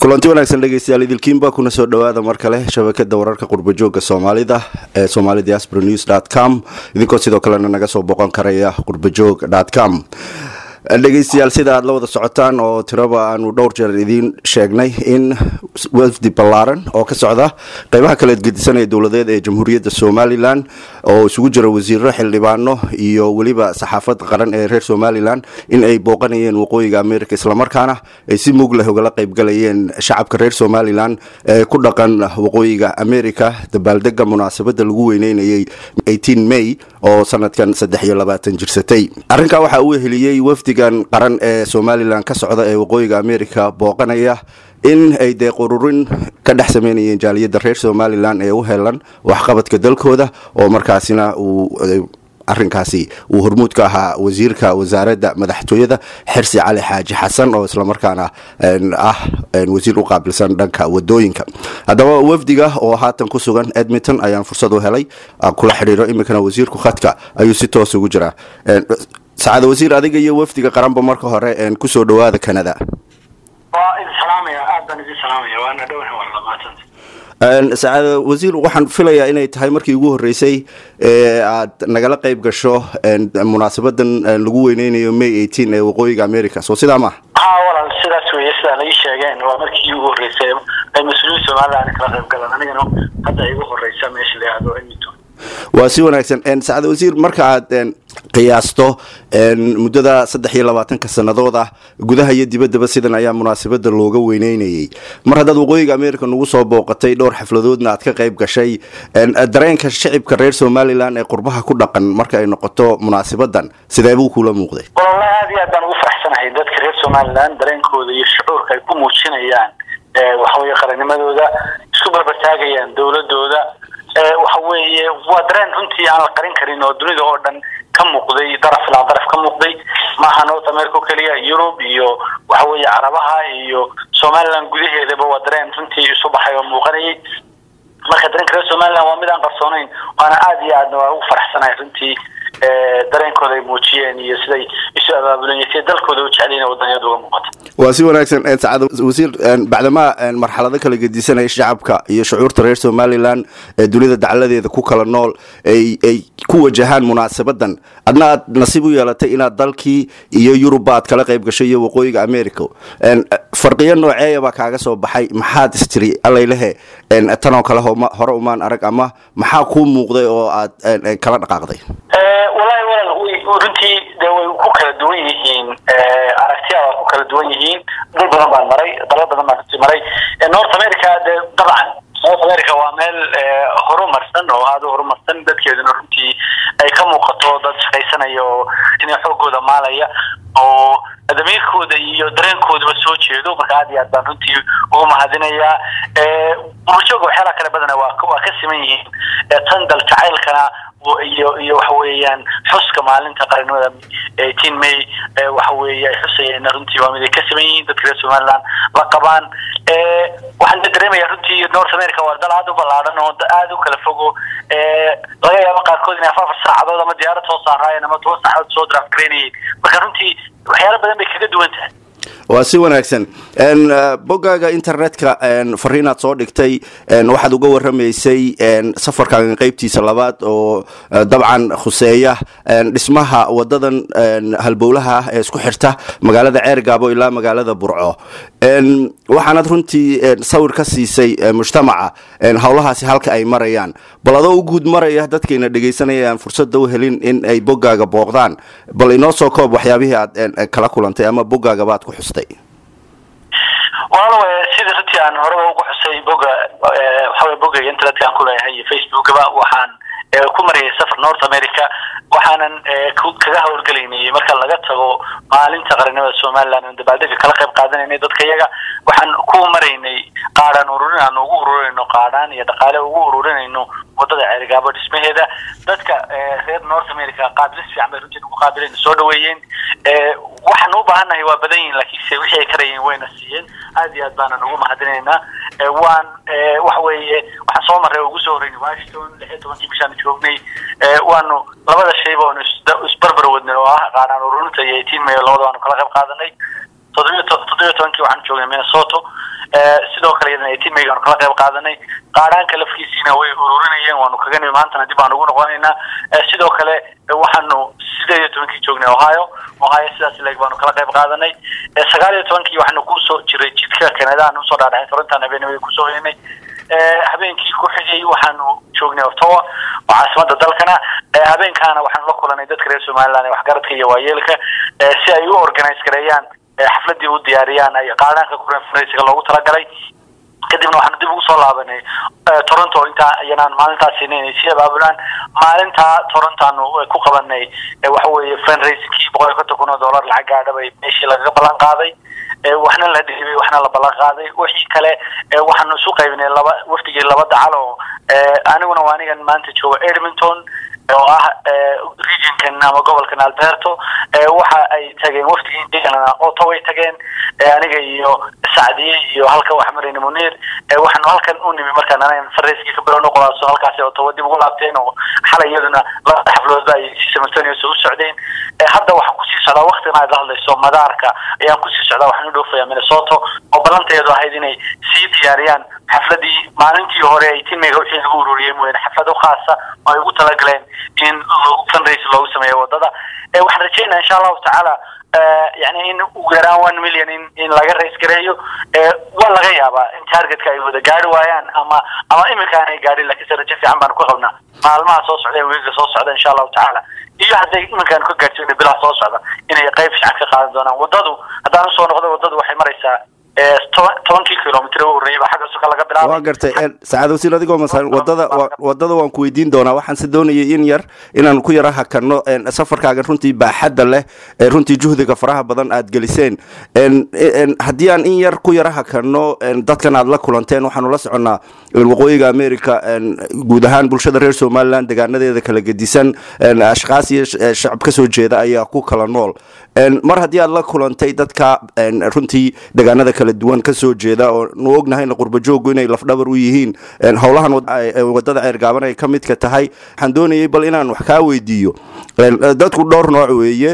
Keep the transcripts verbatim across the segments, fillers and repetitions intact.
kulanti wanaagsan dhageystayaal idilkiinba kuna soo dhawaada mar kale shabakada wararka qurba jooga Soomaalida ee somali diaspora news dot com idinkoo sidoo kale naga soo boqon karaya qurbajoog dot com dhageystayaal sida aad la wada socotaan oo tiraba aanu dhowr jeer idin sheegnay in wafdi ballaaran oo ka socda qaybaha kala gedisanaya dawladeed ee Jamhuuriyadda Somaliland oo isugu jira wasiirro xildhibaano iyo waliba saxaafad qaran ee reer Somaliland in ay booqanayeen waqooyiga America isla markaana ay si mug leh uga qayb galayeen shacabka reer Somaliland ee ku dhaqan waqooyiga America dabaaldega munaasabada lagu weyneynayay eighteen May oo sanadkan saddex iyo labaatan jirsatay arrinka waxa uu heliyay wafdigan qaran ee Somaliland ka socda ee waqooyiga America booqanaya in ay deeq ururin ka dhex sameeyeen jaaliyada reer Somaliland ee u helan wax qabadka dalkooda oo markaasina uu arrinkaasi uu hormuud ka ahaa wasiirka wasaaradda madaxtooyada Xirsi Cali Xaaji Xasan oo isla markaana ah wasiir u qaabilsan dhanka wadooyinka hadaba wafdiga oo haatan ku sugan Edmonton ayaan fursad u helay kula xiriiro imikana wasiirku khadka ayuu si toos ugu jiraa سعادة وزير أديك يا وفد كقرن بمركه هراء إن كسر دواد كندا. السلام يا أهلا السلام يا وأنا دونه والله ما تنسى. سعادة وزير وحن فيلا إنه تهايمر كيجوه الرئيسي نقل قيب قشة مناسبة لجوه إنه يوم eighteen وقوي أمريكا سو سيدا ما. ها والله سيدا سوي سيدا ليش جاين وأمر كيجوه الرئيسي المسؤول سؤال عن كلام كلام أنا جنو حتى يجوه الرئيسي ماشي اللي هذا إنتو. واسيو ناكسن ان سعادة وزير marka aad qiyaasto muddada saddex iyo labaatan ka sanadooda gudaha iyo dibadda sidan ayaa munaasabada looga weyneynayay mar hadda waqooyiga America nagu soo booqatay dhowr xafladoodna aad ka qayb gashay dareenka shacabka reer Somaliland ee qurbaha ku dhaqan marka ay noqoto munaasabadan sidee buu kula muuqday wallahi aad iyo aad baan ugu faraxsanahay dadka reer Somaliland dareenkooda iyo shucuurka ay ku muujinayaan waxa weeye qarannimadooda isku barbartaagayaan dawladooda waxa weeye waa dareen runtii aan la qarin karin oo dunida oo dhan ka muuqday daraf la daraf ka muuqday maaha North America kaliya Europe iyo waxa weeye Carabaha iyo Somaliland gudaheedaba waa dareen runtii isu baxay oo muuqanayay marka dareenka Somaliland waa mid aan qarsoonayn waana aad iyo aad ugu faraxsanahay runtii dareenkooda ay muujiyeen iyo siday isu abaabulayeen dalkooda u jeclayeen wadanyada uga muuqata واسي وناكسن سعادة وزير بعدما مرحلة ذلك اللي قديسنا الشعب iyo shucuurta reer Somaliland dunida dacaladeeda ku kala nool ay ay ku wajahaan munaasabadan adna nasiib u yeelatay inaad dalkii iyo Yurubaad kala qayb gashay waqooyiga America farqiyo nooceeya ba kaaga soo baxay maxaad istiri allaylehe tan oo kale hore umaan arag ama maxaa ku muuqday oo aad kala dhaqaaqday wallahi walaal runtii way ku kala duwan yihiin aragtiyaha ku kala duwan yihiin dad badan baan maray dalal badan baan maray North America dabcan North America waa meel horumarsan oo aad u horumarsan dadkeeduna runtii ay ka muuqato dad shaqaysanayo inay xoogooda maalaya oo adamiirkooda iyo dareenkooda soo jeedo marka aad iyo aad baan runtii ugu mahadinayaa ee bulshada waxa kala badan waa ka siman yihiin tan dal jacaylkana iyo iyo waxa weeyaan xuska maalinta qaranimada eighteen May waxa weeyay xusayeen runtii waa mid ka siman yihiin dadka Somaliland la qabaan ee waxaan dareemayaa runtii North America waa dal aad u ballaaran oo aad u kala fogo ee laga yaabo qaarkood inay afar saacadood ama diyaarad soo saarayeen ama toban saacadood soo draft gareeyeen marka runtii waxyaalo badan bay kaga duwan tahay واسي وناكسن ان بوغاغا انترنتكا ان فرينات soo dhigtay ان waxaad uga waramaysay ان safarkan qaybtiisa labaad oo dabcan khuseeya ان dhismaha wadadan halbowlaha ee isku xirta magaalada Ceergaabo ilaa magaalada Burco ان waxaanad runtii sawir ka siisay mujtamaca in hawlahaasi halka ay marayaan balado u guud maraya dadkeena dhageysanayaan fursad u helin in ay bogaaga booqdaan bal inoo soo koob waxyaabihii aad kala kulantay ama bogaaga baad ku xustay والله سيد رتي عن هرب وحسي بوجا حول بوجا إنترنت كان كله هي فيسبوك بقى وحن كمري سفر نورث أمريكا وحنا كذا هو القليني مركز لقته مالين تقرنوا السومال لأن بعد ذلك كلا قيب قادنا إني ضد كيجا وحن كمريني قارن ورنا إنه ورنا إنه قارن يدقاله ورنا إنه وضد عرقابه اسمه هذا ضد غير نورث أمريكا قابل في عمل رجل مقابلين سودويين وحنو بهنا هو بدين لكن سوي شيء كريم وين السين هذه أدبانا نقوم هدينا وان وحوي وحصوم الرئيس وجوسورين واشتون لحيتهم مشان يشوفني وانه لبدا شيء بون اسبربر ودنا قاعدان ورنت eighteen May labada aan kala qayb qaadanay toddobiyo tobankii waxaan joognay Minnesota sidoo kale iyadana tiimeyga aan kala qayb qaadanay qaaraanka lafkiisina way ururinayeen waanu kaga nimid maantana dib aan ugu noqonaynaa sidoo kale waxaanu sideed iyo tobankii joognay Ohio Ohio sidaas leeg baanu kala qayb qaadanay sagaal iyo tobankii waxaanu ku soo jiray jidka Canada aanu soo dhaadhay Toronto habeenimo ku soo heynay habeenkii ku xigay waxaanu joognay Ottawa caasimada dalkana habeenkaana waxaan la kulanay dadka reer Soomaaliland ee waxgaradka iyo waayeelka si ay u organize gareeyaan xafladii u diyaariyaan ay qaaraanka conference-ka loogu talagalay kadibna waxaan dib ugu soo laabanay Toronto inta ayaan maalintaas inay si abaabulaan maalinta Toronto aanu ku qabanay waxa weeye fundraising boqol iyo konton kun oo dollar lacag gaadhay meeshii laga ballan qaaday waxna la dhigay waxna la ballan qaaday wixii kale waxaanu soo qaybinay laba waftigii laba dacal oo aniguna waa anigan maanta jooga Edmonton oo ah regionkan ama gobolkan Alberta waxa ay tageen waftigii deegaanada Ottawa ay tageen aniga iyo Saadiye iyo halka wax marin Munir waxaan halkan u nimi markaan anaan fareyskii ka bilow noqonayo halkaas Ottawa dib ugu laabteen oo xalayaduna la xaflad ay Samaritano soo socdeen hadda waxa ku sii socda waqtiga ay hadlayso madaarka ayaan ku sii socda waxaan u dhoofay Minnesota oo balanteedu ahayd inay sii diyaariyaan xafladii maalintii hore ay tiimeyga wixii lagu ururiyay mooyeen xaflad khaas ah oo ay ugu talagaleen in loo fundraise loogu sameeyo wadada ee waxaan rajaynayaa insha Allah ta'ala يعني إن وجران one million إن إن لقى رئيس كريو ولا غيابا إن target كاي وده قاري ويان أما أما إمكان أي قاري لكن سرجع في عم بنقولنا مع الماء صوص عليه ويجي صوص عليه إن شاء الله تعالى إيه هذا إمكان كل قاري بلا صوص هذا إن يقيف شعك قاعد دونا وضدوا هذا نصون وضدوا وضدوا وحي مريسا toban kilomitir oo reeba xagga suuqa laga bilaabo waa gartay saacado si ladigo masan wadada wadada waan ku weydiin doonaa waxaan si doonayay in yar inaan ku yaraha karno safarkaaga runtii baaxadda leh runtii juhdiga faraha badan aad geliseen haddii aan in yar ku yaraha karno dadkan aad la kulanteen waxaanu la soconaa waqooyiga America guud ahaan bulshada reer Soomaaliland deegaanadeeda kala gedisan ashqaas iyo shacab ka soo jeeda ayaa ku kala nool mar haddii aad la kulantay dadka runtii deegaanada kala duwan ka soo jeeda oo nu ognahayna qurba jooggu inay laf dhabar u yihiin howlahan wadada ceergaaban ay ka mid ka tahay waxaan doonayay bal inaan wax ka weydiiyo dadku dhowr nooc weeye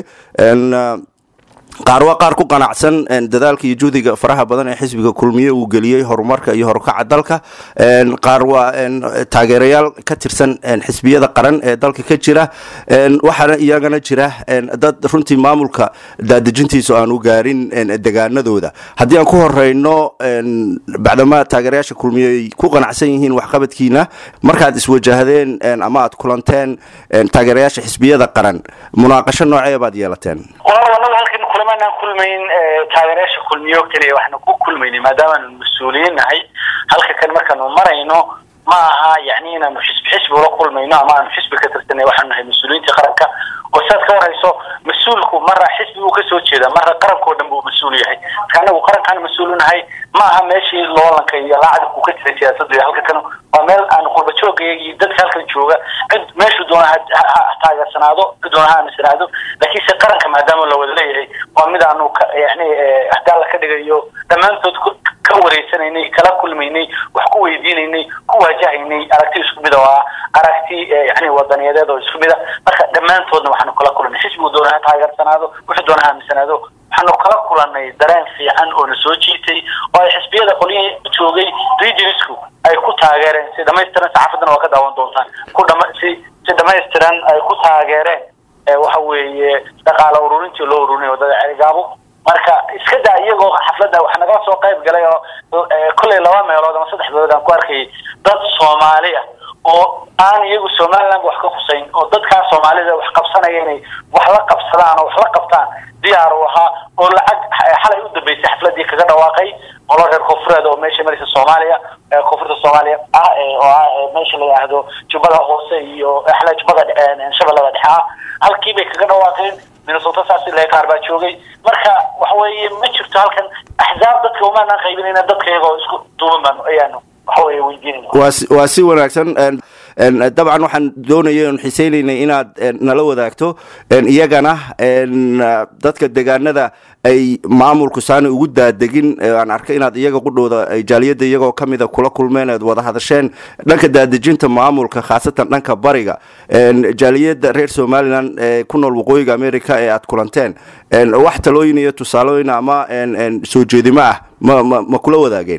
qaar waa qaar ku qanacsan dadaalka iyo juhdiga faraha badan ee xisbiga kulmiye uu galiyay horumarka iyo horukaca dalka qaar waa taageerayaal ka tirsan xisbiyada qaran ee dalka ka jira waxaana iyagana jira dad runtii maamulka daadejintiisa aan u gaarin deegaanadooda haddii aan ku horeyno bacdama taageerayaasha kulmiye ay ku qanacsan yihiin waxqabadkiina markaad iswajahdeen ama aad kulanteen taageerayaasha xisbiyada qaran munaaqasho noocee baad yeelateen كلنا كل من تاجرش كل ميوك تري وإحنا كل من ما دام المسؤولين هاي هل كان مكان ومرينه ما يعني أنا مش بحسب ولا كل مينا ما أنا حسب كتر سنة وإحنا هاي مسؤولين تخرجك وسات كوريسو مسؤولكم مرة حسب وكسوت كذا مرة قرب كودم بو مسؤولي هاي كانوا وقرب كانوا مسؤولين هاي ما هم ماشي لولا كي يلاعب وكتر سياسة هل كانوا ومال أنا قرب شوك يدك هل كان شوكا عند ماشي دونها تاجر سنادو دونها مسنادو لكن سقرن كما دام لو وليه ومن أنه يعني أحداث كده يو تمام تدخل كوريسنيني كلا كل ميني وحكوا يدينيني كوا جاهيني أركتي سكمده أركتي يعني وطنية ده ده سكمده بس تمام تودنا وحنا كلا كل نحس بدونها تاجر سنادو وحدونها مسنادو حنا كلا كلنا درين في عن أنسوتشيتي والحسبية ده كلية بتشوقي ريجينسكو أي كل تاجرين سيدا ما يسترن سعفتنا وكذا وندونتان كل ما سي سيدا ما يسترن أي كل تاجرين وحوي دقالة ورونتي لو وروني وده عرقابو marka iska daa iyagoo xafladda waxa naga soo qayb galay oo kulay laba meelood ama saddex meelood aan ku arkay dad Soomaali ah oo aan iyagu Soomaaliland wax ka xusayn oo dadka Soomaalida wax qabsanaya inay wax la qabsadaan oo wax la qabtaan diyaar u ahaa oo lacag xalay u dambeysay xafladii kaga dhawaaqay oo reer koonfureed oo meesha maraysa Soomaaliya koonfurta Soomaaliya ah oo meesha la yiraahdo Jubbada Hoose iyo axla Jubbada Shabeellada Dhexe halkii bay kaga dhawaaqeen Minnesota saasi la qaarba joogay marka waxa weeye ma jirto halkan axzaab dadka uma aan qaybinayna dadka iyaga isku duuban ayaanu waxa weeye weydiinayna waa si wanaagsan dabcan waxaan doonaya in xiiseynayna inaad nala wadaagto iyagana dadka deegaanada ay maamulku saani ugu daadegin aan arkay inaad iyaga qudhooda ay jaaliyada iyagoo kamida kula kulmeen aad wada hadasheen dhanka daadejinta maamulka khaasatan dhanka bariga jaaliyada reer Somaliland ee ku nool waqooyiga America ee aad kulanteen wax talooyin iyo tusaalooyin ama soo jeedimo ah ma ma kula wadaageen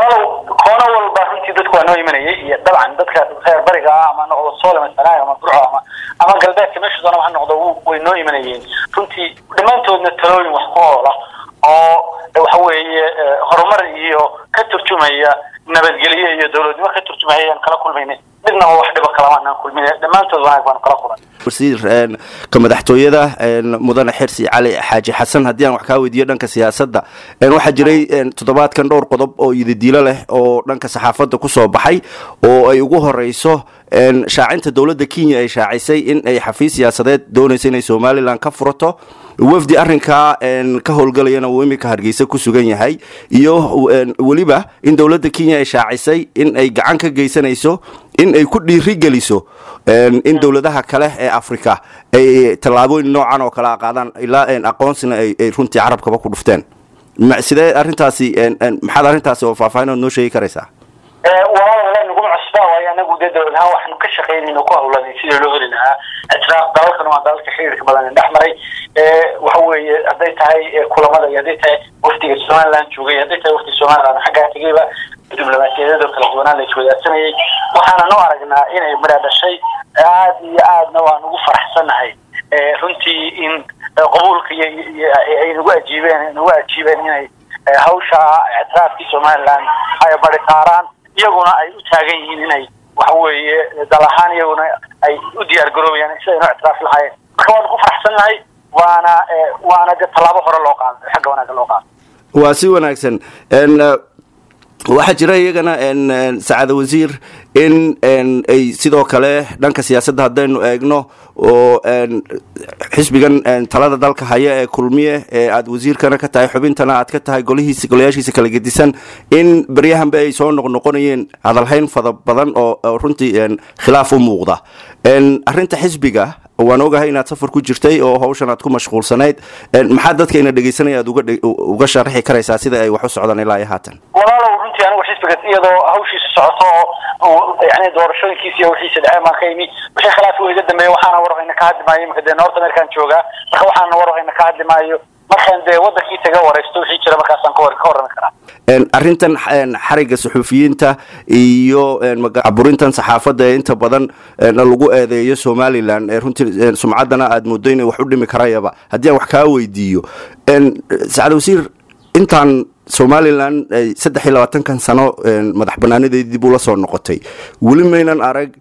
koona walba runtii dadku waa noo imanayay iyo dabcan dadka reer bariga ama noqdo Soomaaliya sanaa ama Burco ama ama galbeedka meesha doona waxa noqdo way noo imanayeen runtii dhamaantoodna talooyin wax ku oola oo waxa weeye horumar iyo ka turjumaya nabadgelyo iyo dawladnimo ka turjumaya kala kulmayna midna wax dhiba kala aan kulminay dhamaantood wanaag baan kala kulmay wasiir ka madaxtooyada mudane Xirsi Cali Xaaji Xasan hadii aan wax ka weydiiyo dhanka siyaasadda waxa jiray toddobaadkan dhowr qodob oo yididiilo leh oo dhanka saxaafadda ku soo baxay oo ay ugu horeyso shaacinta dawladda Kenya ay shaacisay in ay xafiis siyaasadeed doonayso inay Somaliland ka furato wafdi arrinka ka howlgalayana uu imika Hargeysa ku sugan yahay iyo waliba in dawladda Kenya ay shaacisay in ay gacan ka geysanayso in ay ku dhiiri geliso in dawladaha kale ee Afrika ay talaabooyin noocan oo kala qaadaan ilaa aqoonsina ay runtii carabkaba ku dhufteen sidee arrintaasi maxaad arrintaasi oo faahfaahin noo sheegi karaysaa ee waa nagu cusbaa way anagu dadweynaha waxaan ka shaqeynayno ku hawlanay sidii loo heli lahaa atraaf dalkan waa dalka xiriirka badan dhaxmaray ee waxa weeye haday tahay kulamada haday tahay waqtiga Somaliland joogay haday tahay waqtiga Somaliland xagga tagayba diblomaasiyadda kala duwanaan la iswadaarsanayay waxaana noo aragnaa inay maraadashay aad iyo aadna waan ugu faraxsanahay ee runtii in qabuulka ay nagu ajiibeen nagu ajiibeen inay hawsha atraafki Somaliland ay bari qaaraan iyaguna ay u taagan yihiin inay waxa weeye dalahaan iyaguna ay u diyaar garoobayaan si ay u atraaf lahaayeen marka waan ku faraxsanahay waana waana talaabo hore loo qaaday xagga wanaag loo qaaday waa si wanaagsan en waxa jira iyagana en saacada wasiir in en ay sidoo kale dhanka siyaasadda hadaynu eegno oo en xisbigan talada dalka haya ee kulmiye ee aad wasiirkana ka tahay xubintana aad ka tahay golihiisa golayaashiisa kala gedisan in bariyahan bay soo noqnoqonayeen hadalhayn fada badan oo runtii en khilaaf u muuqda en arinta xisbiga waan ogahay inaad safar ku jirtay oo hawshan aad ku mashquulsanayd maxaa dadka ina dhageysanaya uga uga sharaxi karaysaa sida ay wax u socdaan ilaa haatan walaalow runtii anigu xisbiga iyadoo hawshiisa socoto oo yani doorashooyinkiisa iyo wixiisa dhacay ma kaymi wixii khilaaf weeyga dambeeyay waxaana warqayna ka hadlimaayo marka de North American jooga marka waxaana warqayna ka hadlimaayo markaan de wadankii taga wareysto wixii jira markaas aan ka warrami karaa en arintan xariga suxufiyiinta iyo aburintan saxaafadda inta badan lagu eedeeyo Somaliland ee runtii sumcadana aad moodo inay wax u dhimi karayaba hadii aan wax ka weydiiyo en saacad wasiir intaan Somaliland saddex iyo labaatan kan sano madax banaanadeedii dib u la soo noqotay wali meelan arag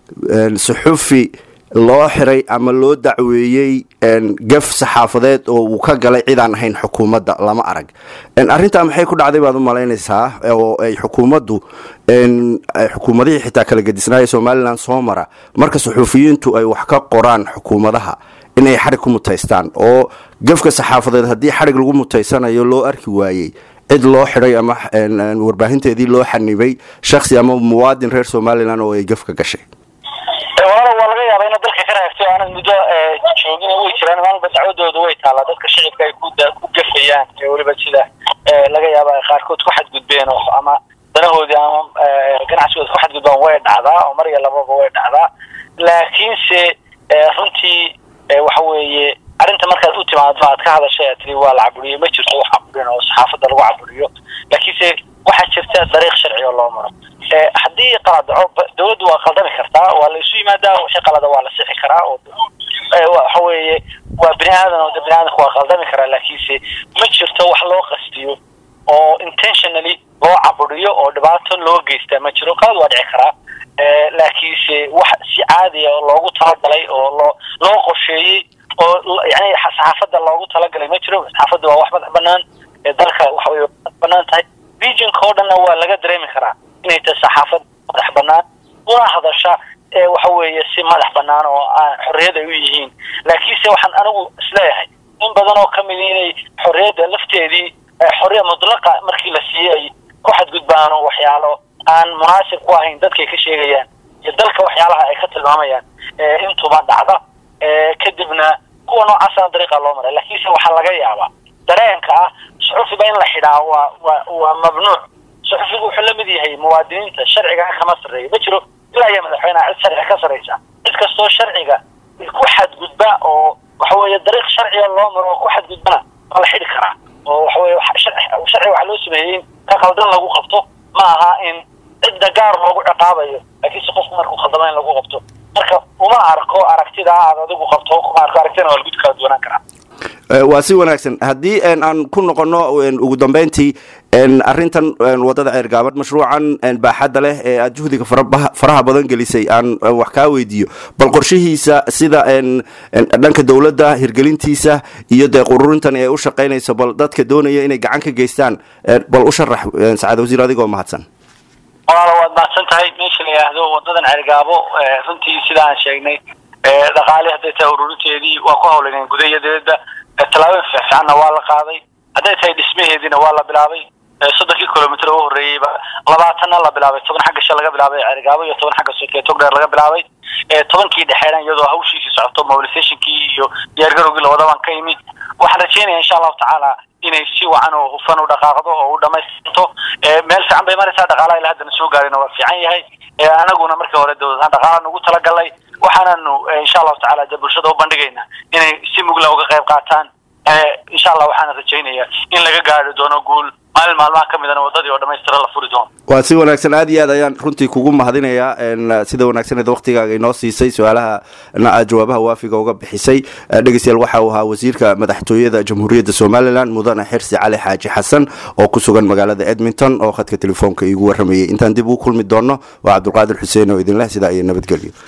suxufi loo xiray ama loo dacweeyay gaf saxaafadeed oo uu ka galay cid aan ahayn xukuumadda lama arag arinta maxay ku dhacday baad u malaynaysaa oo ay xukuumaddu xukuumadihii xitaa kala gedisnaayay Somaliland soo mara marka suxufiyiintu ay wax ka qoraan xukuumadaha inay xarig ku mutaystaan oo gafka saxaafadeed haddii xarig lagu mutaysanayo loo arki waayey cid loo xiray ama warbaahinteedii loo xanibay shakhsi ama muwaadin reer Somaliland oo ay gafka gashay walaal waa laga yaabaa in dalka ka raagto aan muddo joogin way jiraan maalba dacwadoodu way taala dadka shacabka ay ku ku gafayaan ee waliba sida laga yaabaa qaarkood ku xadgudbeen oo ama danahoodii ama ganacsigooda ku xadgudbaan way dhacdaa oo mar iyo lababa way dhacdaa laakiin se runtii waxa weeye arinta markaad u timaado aad ka hadashay atri waa la caburiyo ma jirto wax caburin oo saxaafadda lagu caburiyo laakiin se waxa jirta dariiq sharci oo loo maro haddii qalad dawladdu waa qaldami kartaa waa la isu yimaadaa wixii qalada waa la sixi karaa oo waxa weeye waa bini'aadan oo bini'aadanku waa qaldami karaa laakiinse ma jirto wax loo qastiyo oo intentionally loo caburiyo oo dhibaato loo geysta ma jiro qalad waa dhici karaa laakiinse wax si caadi ah loogu talagalay oo loo loo qorsheeyay oo yani saxaafadda loogu talagalay ma jiro saxaafadda waa wax madax banaan ee dalka waxa way banaan tahay region koodana waa laga dareemi karaa inay tahay saxaafad madax banaan una hadasha ee waxa weeye si madax banaan oo xorriyad ay u yihiin laakiin se waxaan anigu isleeyahay in badan oo kamid inay xorriyadda lafteedii xorriyad mudlaqa markii la siiyay ku xadgudbaan waxyaalo aan munaasib ku ahayn dadkay ka sheegayaan iyo dalka waxyaalaha ay ka tilmaamayaan intuba dhacda kadibna kuwa noocaasana dariiqa loo maray laakiinse waxaa laga yaabaa dareenka ah suxufiba in la xidhaa waa waa mamnuuc suxufigu wuxuu la mid yahay muwaadiniinta sharciga kama sarreeyo ma jiro ilaa iyo madaxweynaha cid sharci ka sarreysa cid kastoo sharciga ku xadgudba oo waxa weeye dariiq sharciga loo maro oo ku xadgudbana waa la xidhi karaa oo waxa weeye sharci waxaa loo sameeyey ka qaldan lagu qabto ma aha in cidda gaar loogu ciqaabayo laakiinse qofku markuu khaldama in lagu qabto marka uma arko aragtida aad adigu qabto kuma arko aragtidana waa lagu kala duwanaan karaa waa si wanaagsan haddii aan ku noqono ugu dambeyntii arrintan wadada ceergaabad mashruucan baaxadda leh ee aad juhdiga faraha badan gelisay aan wax kaa weydiiyo bal qorshihiisa sida dhanka dowladda hirgelintiisa iyo dee qururintan ee u shaqaynayso bal dadka doonaya inay gacan ka geystaan bal u sharax sacaad wasiir adigoo mahadsan walaalo waad mahadsan tahay meesha la yidhaahdo wadadan ceergaabo runtii sida aan sheegnay dhaqaale hadday tahay ururinteedii waa ku hawlaneen gudayadeeda tallaabo fiicanna waa la qaaday hadday tahay dhismaheediina waa la bilaabay soddonkii kilomitr oo horreeyeyba labaatanna la bilaabay toban xagga sha laga bilaabay ceergaabo iyo toban xagga soke togdheer laga bilaabay tobankii dhexeena iyadoo hawshiisii socoto mobilizationkii iyo diyaargarowgii labadaban ka yimid waxaan rajeynaya insha allahu tacaala inay si wacan oo hufan u dhaqaaqdo oo u dhamaystirto meel fiican bay maraysaa dhaqaalaha ilaa haddana soo gaarina waa fiican yahay anaguna markii hore dowladahaan dhaqaala nagu talagalay waxaananu insha allahu tacaala de bulshada u bandhigaynaa inay si mugla uga qayb qaataan insha allah waxaana rajaynayaa in laga gaari doono guul maalin maalmaha ka midana wadadii oo dhamaystira la furi doono waa si wanaagsan aad iyo aad ayaan runtii kugu mahadinayaa sida wanaagsaneed waqtigaaga inoo siisay su-aalaha aad jawaabaha waafiga uga bixisay dhegeystayaal waxa uu ahaa wasiirka madaxtooyada jamhuuriyadda somalilan mudane xirsi cali xaaji xasan oo ku sugan magaalada edmonton oo khadka telefoonka iigu waramayay intaan dib ugu kulmi doono waa cabdulqaadir xuseen oo idinleh sidaa iyo nabadgelyo.